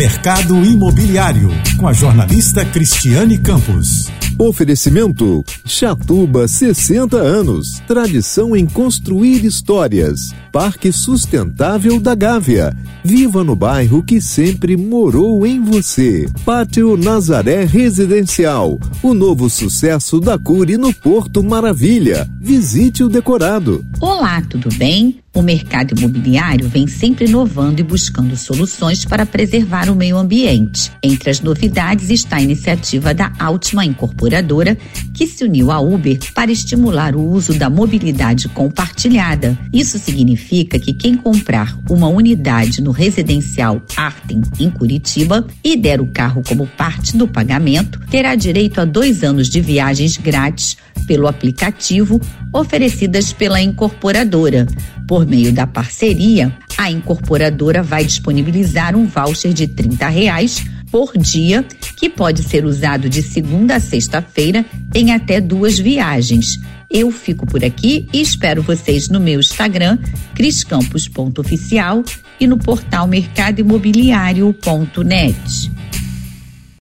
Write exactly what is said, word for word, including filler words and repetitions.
Mercado Imobiliário, com a jornalista Cristiane Campos. Oferecimento Chatuba, sessenta anos, tradição em construir histórias. Parque Sustentável da Gávea, viva no bairro que sempre morou em você. Pátio Nazaré Residencial, o novo sucesso da Cury no Porto Maravilha. Visite o decorado. Olá, tudo bem? O mercado imobiliário vem sempre inovando e buscando soluções para preservar o meio ambiente. Entre as novidades está a iniciativa da Altima Incorporadora, que se uniu à Uber para estimular o uso da mobilidade compartilhada. Isso significa que quem comprar uma unidade no residencial Artem, em Curitiba, e der o carro como parte do pagamento, terá direito a dois anos de viagens grátis pelo aplicativo oferecidas pela incorporadora. Por meio da parceria, a incorporadora vai disponibilizar um voucher de trinta reais por dia, que pode ser usado de segunda a sexta-feira em até duas viagens. Eu fico por aqui e espero vocês no meu Instagram, criscampos ponto oficial, e no portal mercado imobiliário ponto net.